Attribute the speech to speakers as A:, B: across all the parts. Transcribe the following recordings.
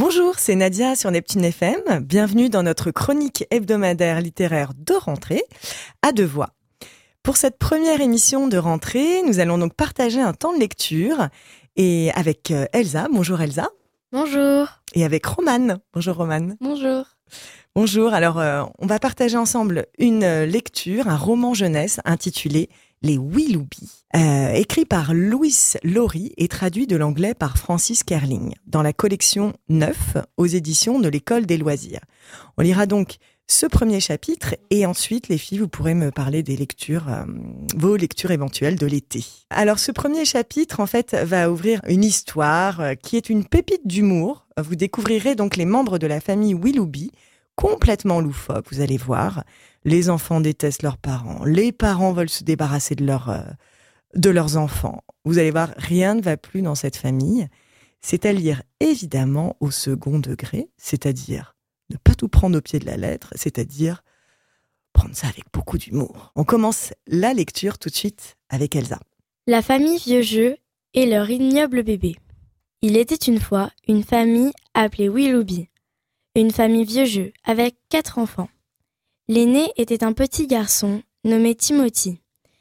A: Bonjour, c'est Nadia sur Neptune FM. Bienvenue dans notre chronique hebdomadaire littéraire de rentrée à deux voix. Pour cette première émission de rentrée, nous allons donc partager un temps de lecture et avec Elsa. Bonjour Elsa.
B: Bonjour.
A: Et avec Romane. Bonjour Romane.
B: Bonjour.
A: Bonjour, alors on va partager ensemble une lecture, un roman jeunesse intitulé Les Willoughby, écrit par Louis Laurie et traduit de l'anglais par Francis Kerling, dans la collection 9 aux éditions de l'École des loisirs. On lira donc ce premier chapitre et ensuite, les filles, vous pourrez me parler des lectures, vos lectures éventuelles de l'été. Alors ce premier chapitre, en fait, va ouvrir une histoire qui est une pépite d'humour. Vous découvrirez donc les membres de la famille Willoughby, complètement loufoque, vous allez voir. Les enfants détestent leurs parents. Les parents veulent se débarrasser de leurs enfants. Vous allez voir, rien ne va plus dans cette famille. C'est à lire évidemment au second degré, c'est-à-dire ne pas tout prendre au pied de la lettre, c'est-à-dire prendre ça avec beaucoup d'humour. On commence la lecture tout de suite avec Elsa.
B: La famille Vieux Jeu et leur ignoble bébé. Il était une fois une famille appelée Willoughby. Une famille vieux jeu avec 4 enfants. L'aîné était un petit garçon nommé Timothy.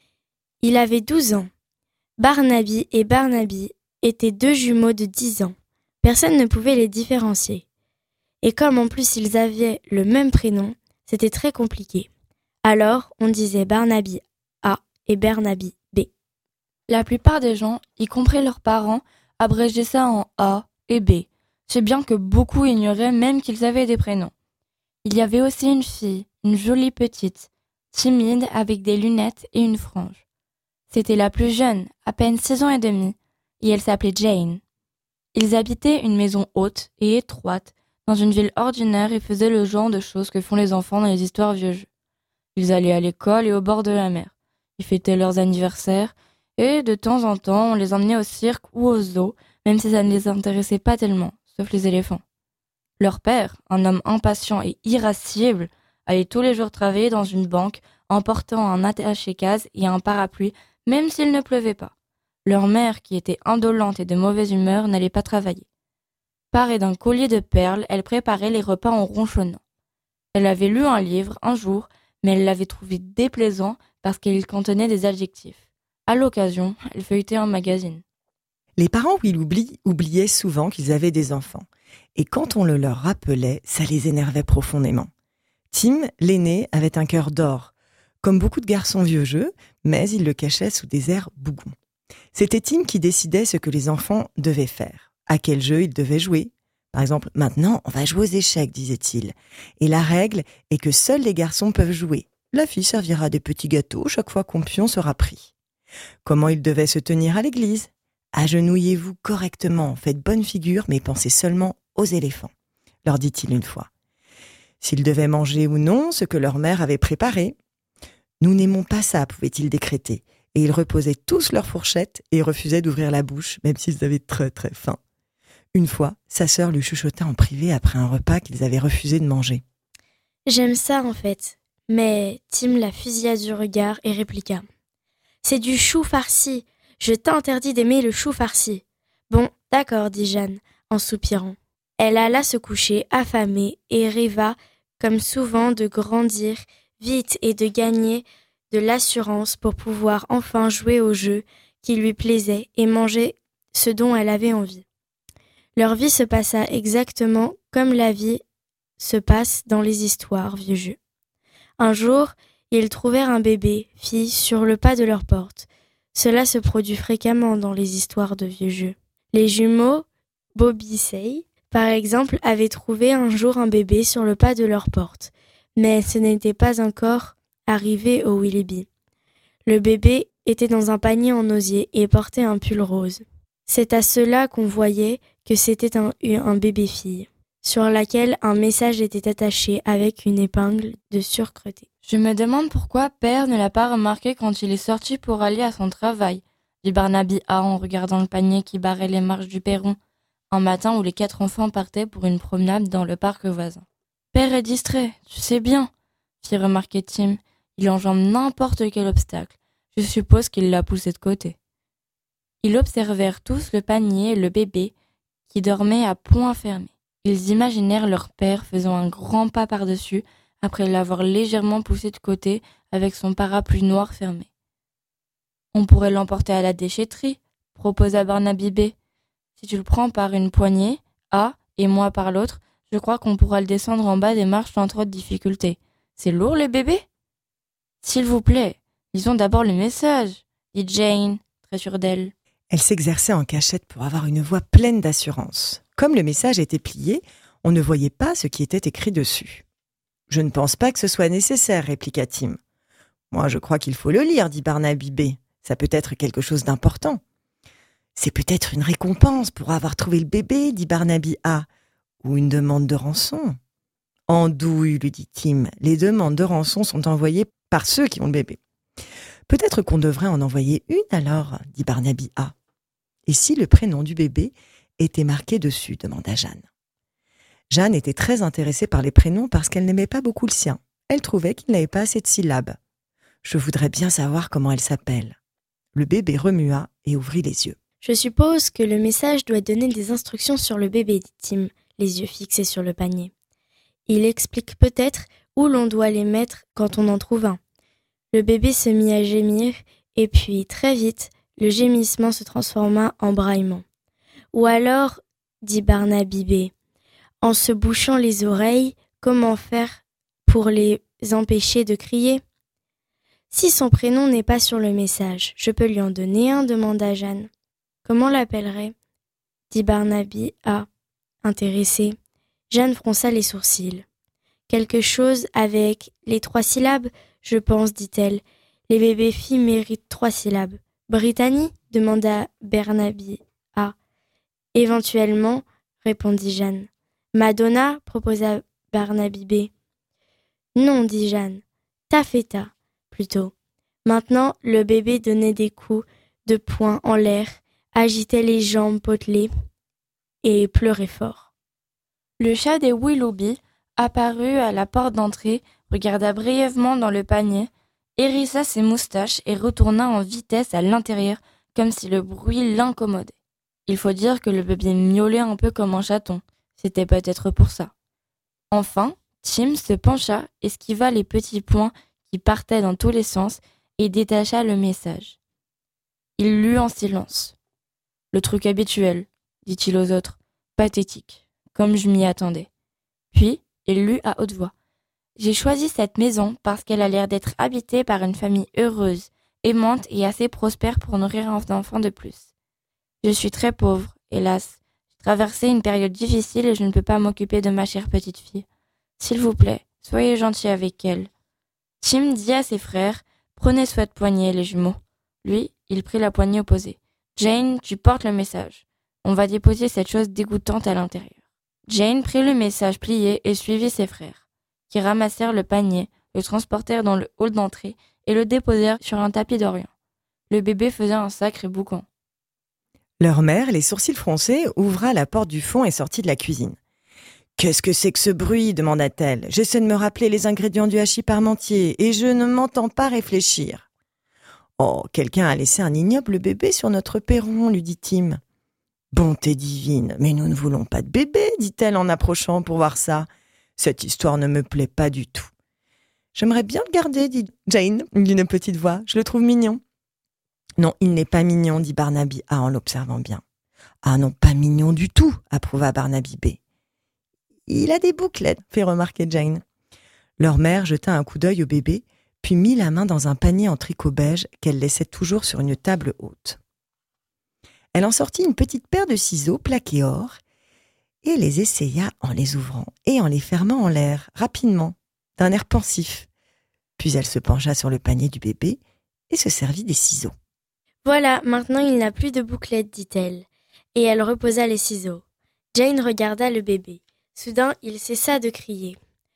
B: Il avait 12 ans. Barnaby et Barnaby étaient 2 jumeaux de 10 ans. Personne ne pouvait les différencier. Et comme en plus ils avaient le même prénom, c'était très compliqué. Alors on disait Barnaby A et Barnaby B.
C: La plupart des gens, y compris leurs parents, abrégeaient ça en A et B. C'est bien que beaucoup ignoraient même qu'ils avaient des prénoms. Il y avait aussi une fille, une jolie petite, timide avec des lunettes et une frange. C'était la plus jeune, à peine 6 ans et demi, et elle s'appelait Jane. Ils habitaient une maison haute et étroite, dans une ville ordinaire et faisaient le genre de choses que font les enfants dans les histoires vieux jeux. Ils allaient à l'école et au bord de la mer. Ils fêtaient leurs anniversaires, et de temps en temps on les emmenait au cirque ou au zoo, même si ça ne les intéressait pas tellement. Sauf les éléphants. Leur père, un homme impatient et irascible, allait tous les jours travailler dans une banque en portant un attaché-case et un parapluie, même s'il ne pleuvait pas. Leur mère, qui était indolente et de mauvaise humeur, n'allait pas travailler. Parée d'un collier de perles, elle préparait les repas en ronchonnant. Elle avait lu un livre un jour, mais elle l'avait trouvé déplaisant parce qu'il contenait des adjectifs. À l'occasion, elle feuilletait un magazine.
A: Les parents Willoughby oubliaient souvent qu'ils avaient des enfants. Et quand on le leur rappelait, ça les énervait profondément. Tim, l'aîné, avait un cœur d'or, comme beaucoup de garçons vieux jeux, mais il le cachait sous des airs bougons. C'était Tim qui décidait ce que les enfants devaient faire, à quel jeu ils devaient jouer. Par exemple, maintenant, on va jouer aux échecs, disait-il. Et la règle est que seuls les garçons peuvent jouer. La fille servira des petits gâteaux chaque fois qu'un pion sera pris. Comment ils devaient se tenir à l'église ? Agenouillez-vous correctement, faites bonne figure, mais pensez seulement aux éléphants, leur dit-il une fois. S'ils devaient manger ou non ce que leur mère avait préparé. Nous n'aimons pas ça, pouvaient-ils décréter. Et ils reposaient tous leurs fourchettes et refusaient d'ouvrir la bouche, même s'ils avaient très très faim. Une fois, sa sœur lui chuchota en privé après un repas qu'ils avaient refusé de manger.
B: « J'aime ça en fait. » Mais Tim la fusilla du regard et répliqua. « C'est du chou farci. Je t'interdis d'aimer le chou farci. » « Bon, d'accord, dit Jeanne, en soupirant. Elle alla se coucher, affamée, et rêva, comme souvent, de grandir vite et de gagner de l'assurance pour pouvoir enfin jouer au jeu qui lui plaisait et manger ce dont elle avait envie. Leur vie se passa exactement comme la vie se passe dans les histoires vieux jeux. Un jour, ils trouvèrent un bébé, fille, sur le pas de leur porte. Cela se produit fréquemment dans les histoires de vieux jeux. Les jumeaux Bobby par exemple, avaient trouvé un jour un bébé sur le pas de leur porte, mais ce n'était pas encore arrivé au Willoughby. Le bébé était dans un panier en osier et portait un pull rose. C'est à cela qu'on voyait que c'était un bébé-fille, sur laquelle un message était attaché avec une épingle de sucreté.
C: « Je me demande pourquoi Père ne l'a pas remarqué quand il est sorti pour aller à son travail, » dit Barnaby A en regardant le panier qui barrait les marches du perron, un matin où les 4 enfants partaient pour une promenade dans le parc voisin. « Père est distrait, tu sais bien, » fit remarquer Tim. « Il enjambe n'importe quel obstacle. Je suppose qu'il l'a poussé de côté. » Ils observèrent tous le panier et le bébé qui dormait à poings fermés. Ils imaginèrent leur père faisant un grand pas par-dessus après l'avoir légèrement poussé de côté avec son parapluie noir fermé. « On pourrait l'emporter à la déchetterie », proposa Barnaby B. « Si tu le prends par une poignée, A, et moi par l'autre, je crois qu'on pourra le descendre en bas des marches sans trop de difficulté. C'est lourd, le bébé ?»« S'il vous plaît, lisons d'abord le message, » dit Jane, très sûre d'elle.
A: Elle s'exerçait en cachette pour avoir une voix pleine d'assurance. Comme le message était plié, on ne voyait pas ce qui était écrit dessus. « Je ne pense pas que ce soit nécessaire, » répliqua Tim. « Moi, je crois qu'il faut le lire, » dit Barnaby B. « Ça peut être quelque chose d'important. »« C'est peut-être une récompense pour avoir trouvé le bébé, » dit Barnaby A. « Ou une demande de rançon. »« Andouille, » lui dit Tim. « Les demandes de rançon sont envoyées par ceux qui ont le bébé. »« Peut-être qu'on devrait en envoyer une alors, » dit Barnaby A. « Et si le prénom du bébé était marqué dessus ?» demanda Jeanne. Jeanne était très intéressée par les prénoms parce qu'elle n'aimait pas beaucoup le sien. Elle trouvait qu'il n'avait pas assez de syllabes. « Je voudrais bien savoir comment elle s'appelle. » Le bébé remua et ouvrit les yeux.
B: « Je suppose que le message doit donner des instructions sur le bébé, dit Tim, les yeux fixés sur le panier. Il explique peut-être où l'on doit les mettre quand on en trouve un. » Le bébé se mit à gémir et puis, très vite, le gémissement se transforma en braillement. « Ou alors, dit Barnaby B, en se bouchant les oreilles, comment faire pour les empêcher de crier ? » « Si son prénom n'est pas sur le message, je peux lui en donner un, demanda Jeanne. « Comment l'appellerait » dit Barnaby A, intéressé. Jeanne fronça les sourcils. « Quelque chose avec les 3 syllabes, je pense, dit-elle. Les bébés filles méritent 3 syllabes. Brittany demanda Barnaby A. Éventuellement, répondit Jeanne. Madonna proposa Barnaby B. Non, dit Jeanne. Taffeta, plutôt. Maintenant, le bébé donnait des coups de poing en l'air, agitait les jambes potelées et pleurait fort.
C: Le chat des Willoughby apparut à la porte d'entrée, regarda brièvement dans le panier, hérissa ses moustaches et retourna en vitesse à l'intérieur comme si le bruit l'incommodait. Il faut dire que le bébé miaulait un peu comme un chaton. C'était peut-être pour ça. Enfin, Tim se pencha, esquiva les petits poings qui partaient dans tous les sens et détacha le message. Il lut en silence. « Le truc habituel, » dit-il aux autres, pathétique, comme je m'y attendais. Puis, il lut à haute voix. « J'ai choisi cette maison parce qu'elle a l'air d'être habitée par une famille heureuse, aimante et assez prospère pour nourrir un enfant de plus. Je suis très pauvre, hélas. J'ai traversé une période difficile et je ne peux pas m'occuper de ma chère petite fille. S'il vous plaît, soyez gentils avec elle. » Tim dit à ses frères « Prenez cette poignée, les jumeaux. » Lui, il prit la poignée opposée. « Jane, tu portes le message. On va déposer cette chose dégoûtante à l'intérieur. » Jane prit le message plié et suivit ses frères, qui ramassèrent le panier, le transportèrent dans le hall d'entrée et le déposèrent sur un tapis d'Orient. Le bébé faisait un sacré boucan.
A: Leur mère, les sourcils froncés, ouvra la porte du fond et sortit de la cuisine. « Qu'est-ce que c'est que ce bruit ?» demanda-t-elle. « J'essaie de me rappeler les ingrédients du hachis parmentier et je ne m'entends pas réfléchir. »« Oh, quelqu'un a laissé un ignoble bébé sur notre perron, » lui dit Tim. « Bonté divine, mais nous ne voulons pas de bébé, » dit-elle en approchant pour voir ça. « Cette histoire ne me plaît pas du tout. »« J'aimerais bien le garder, » dit Jane d'une petite voix. « Je le trouve mignon. » « Non, il n'est pas mignon, » dit Barnaby A en l'observant bien. « Ah non, pas mignon du tout, » approuva Barnaby B. « Il a des bouclettes, » fit remarquer Jane. Leur mère jeta un coup d'œil au bébé, puis mit la main dans un panier en tricot beige qu'elle laissait toujours sur une table haute. Elle en sortit une petite paire de ciseaux plaqués or et les essaya en les ouvrant et en les fermant en l'air, rapidement, d'un air pensif. Puis elle se pencha sur le panier du bébé et se servit des ciseaux.
B: « Voilà, maintenant il n'a plus de bouclettes, dit-elle, et elle reposa les ciseaux. Jane regarda le bébé. Soudain, il cessa de crier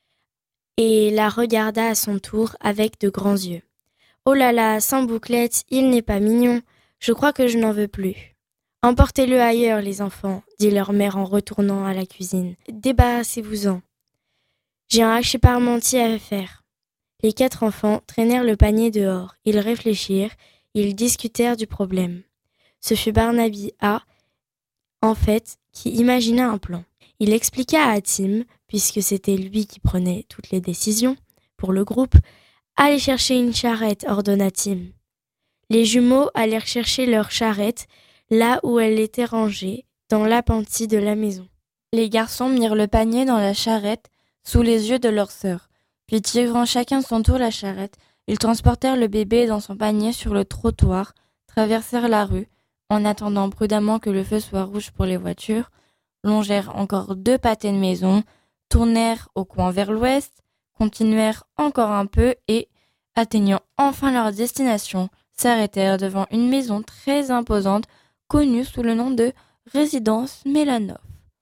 B: et la regarda à son tour avec de grands yeux. « Oh là là, sans bouclettes, il n'est pas mignon. Je crois que je n'en veux plus. »« Emportez-le ailleurs, les enfants, » dit leur mère en retournant à la cuisine. « Débarrassez-vous-en. J'ai un hachis parmentier à faire. » Les 4 enfants traînèrent le panier dehors. Ils réfléchirent, ils discutèrent du problème. Ce fut Barnaby A, en fait, qui imagina un plan. Il expliqua à Tim, puisque c'était lui qui prenait toutes les décisions pour le groupe, « Allez chercher une charrette », ordonna Tim. Les jumeaux allèrent chercher leur charrette là où elle était rangée, dans l'appentis de la maison.
C: Les garçons mirent le panier dans la charrette sous les yeux de leur sœur. Puis tirant chacun son tour la charrette, ils transportèrent le bébé dans son panier sur le trottoir, traversèrent la rue, en attendant prudemment que le feu soit rouge pour les voitures, longèrent encore 2 pâtés de maison, tournèrent au coin vers l'ouest, continuèrent encore un peu et, atteignant enfin leur destination, s'arrêtèrent devant une maison très imposante connue sous le nom de résidence Mélanov.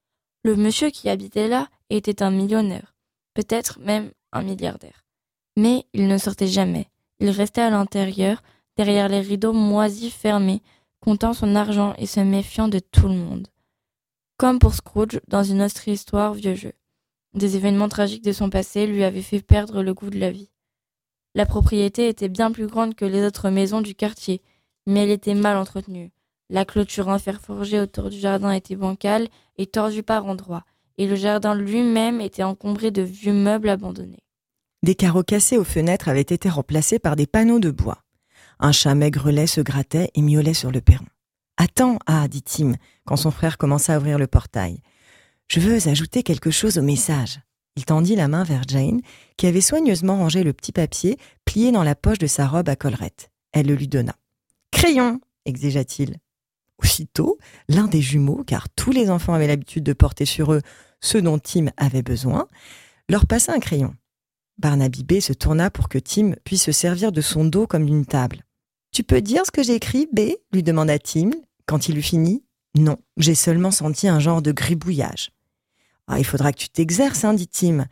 C: Le monsieur qui habitait là était un millionnaire, peut-être même un milliardaire. Mais il ne sortait jamais. Il restait à l'intérieur, derrière les rideaux moisis fermés, comptant son argent et se méfiant de tout le monde. Comme pour Scrooge dans une autre histoire vieux jeu. Des événements tragiques de son passé lui avaient fait perdre le goût de la vie. La propriété était bien plus grande que les autres maisons du quartier, mais elle était mal entretenue. La clôture en fer forgé autour du jardin était bancale et tordue par endroits, et le jardin lui-même était encombré de vieux meubles abandonnés.
A: Des carreaux cassés aux fenêtres avaient été remplacés par des panneaux de bois. Un chat maigrelet se grattait et miaulait sur le perron. « Attends, dit Tim, quand son frère commença à ouvrir le portail. « Je veux ajouter quelque chose au message. » Il tendit la main vers Jane, qui avait soigneusement rangé le petit papier plié dans la poche de sa robe à collerette. Elle le lui donna. « Crayon !» exigea-t-il. Aussitôt, l'un des jumeaux, car tous les enfants avaient l'habitude de porter sur eux ce dont Tim avait besoin, leur passa un crayon. Barnaby B se tourna pour que Tim puisse se servir de son dos comme d'une table. « Tu peux dire ce que j'ai écrit, B ?» lui demanda Tim, quand il eut fini. « Non, j'ai seulement senti un genre de gribouillage. »« Ah, il faudra que tu t'exerces, dit Tim.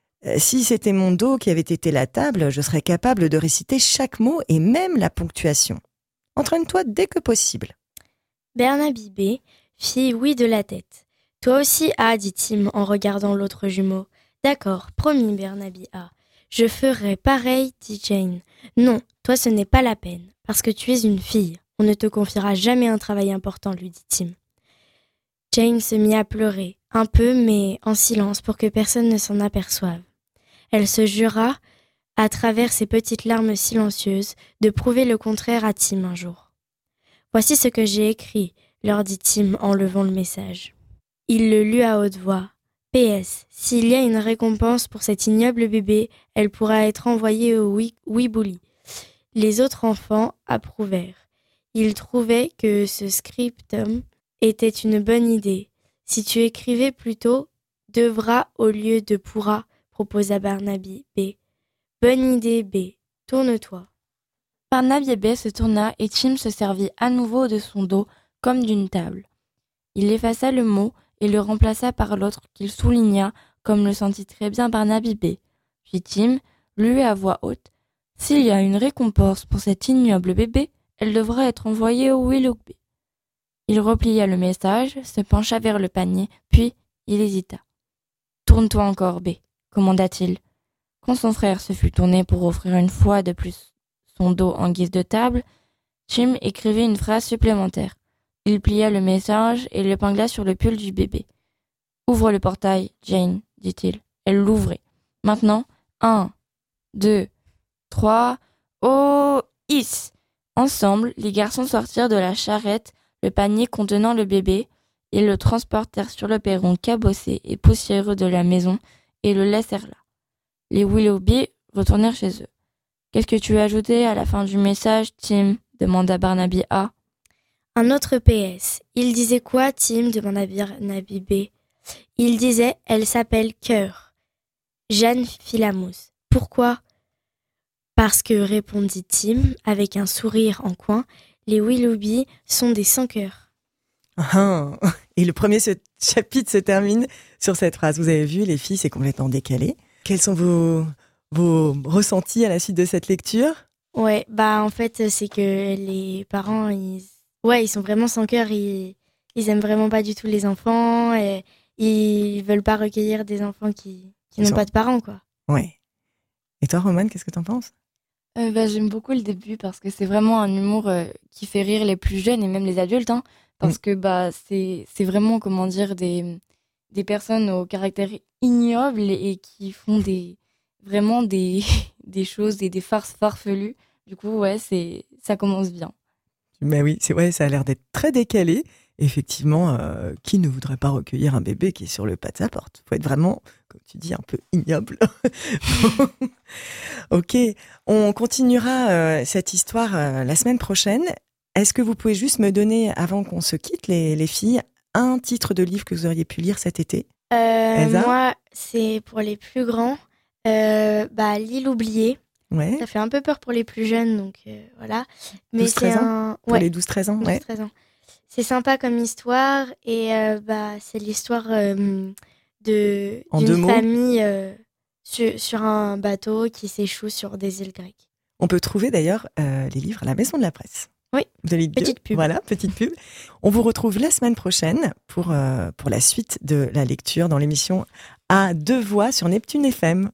A: Si c'était mon dos qui avait été la table, je serais capable de réciter chaque mot et même la ponctuation. Entraîne-toi dès que possible. »
B: Barnaby B fit oui de la tête. « Toi aussi, dit Tim en regardant l'autre jumeau. « D'accord, promis, Barnaby A. Je ferai pareil, dit Jane. « Non, toi ce n'est pas la peine, parce que tu es une fille. On ne te confiera jamais un travail important, lui dit Tim. » Jane se mit à pleurer, un peu mais en silence pour que personne ne s'en aperçoive. Elle se jura, à travers ses petites larmes silencieuses, de prouver le contraire à Tim un jour. « Voici ce que j'ai écrit, » leur dit Tim en levant le message. Il le lut à haute voix. « PS, s'il y a une récompense pour cet ignoble bébé, elle pourra être envoyée au Wibouli. » Les autres enfants approuvèrent. Ils trouvaient que ce scriptum était une bonne idée. « Si tu écrivais plutôt « devra » au lieu de « pourra », proposa Barnaby B. « Bonne idée, B. Tourne-toi. »
C: Barnaby B se tourna et Tim se servit à nouveau de son dos comme d'une table. Il effaça le mot et le remplaça par l'autre qu'il souligna comme le sentit très bien Barnaby B. Puis Tim lut à voix haute. « S'il y a une récompense pour cet ignoble bébé, elle devra être envoyée au Willoughby. » Il replia le message, se pencha vers le panier, puis il hésita. « Tourne-toi encore, B. » commanda-t-il. Quand son frère se fut tourné pour offrir une fois de plus son dos en guise de table, Tim écrivit une phrase supplémentaire. Il plia le message et l'épingla sur le pull du bébé. « Ouvre le portail, Jane, » dit-il. Elle l'ouvrit. « Maintenant, 1, 2, 3, oh, hiss !» Ensemble, les garçons sortirent de la charrette le panier contenant le bébé et le transportèrent sur le perron cabossé et poussiéreux de la maison et le laissèrent là. Les Willoughby retournèrent chez eux. « Qu'est-ce que tu as ajouté à la fin du message, Tim ?» demanda Barnaby A.
B: « Un autre PS. Il disait quoi, Tim ?» demanda Barnaby B. « Il disait « Elle s'appelle Cœur. » Jeanne Philamousse. « Pourquoi ?» Parce que, répondit Tim, avec un sourire en coin, les Willoughby sont des sans-cœurs.
A: Et le premier chapitre se termine sur cette phrase. Vous avez vu, les filles, c'est complètement décalé. Quels sont vos ressentis à la suite de cette lecture ?
B: Ouais, en fait, c'est que les parents, ils sont vraiment sans cœur. Ils aiment vraiment pas du tout les enfants. Et ils veulent pas recueillir des enfants qui n'ont pas de parents, quoi.
A: Ouais. Et toi, Romane, qu'est-ce que t'en penses ?
C: J'aime beaucoup le début parce que c'est vraiment un humour qui fait rire les plus jeunes et même les adultes, parce que c'est vraiment, comment dire, des des personnes au caractère ignoble et qui font vraiment des choses et des farces farfelues. Du coup, ouais, ça commence bien.
A: Mais oui, ça a l'air d'être très décalé. Effectivement, qui ne voudrait pas recueillir un bébé qui est sur le pas de sa porte ? Il faut être vraiment, comme tu dis, un peu ignoble. Ok, on continuera cette histoire la semaine prochaine. Est-ce que vous pouvez juste me donner, avant qu'on se quitte, les filles, un titre de livre que vous auriez pu lire cet été ?
B: Moi, c'est pour les plus grands. L'île oubliée.
A: Ouais.
B: Ça fait un peu peur pour les plus jeunes, donc voilà. Mais
A: 12-13 ans Pour les 12-13 ans, ouais.
B: 12-13 ans. C'est sympa comme histoire et c'est l'histoire d'une famille sur un bateau qui s'échoue sur des îles grecques.
A: On peut trouver d'ailleurs les livres à la Maison de la Presse.
B: Oui,
A: vous avez
B: petite pub.
A: Voilà, petite pub. On vous retrouve la semaine prochaine pour la suite de la lecture dans l'émission À deux voix sur Neptune FM.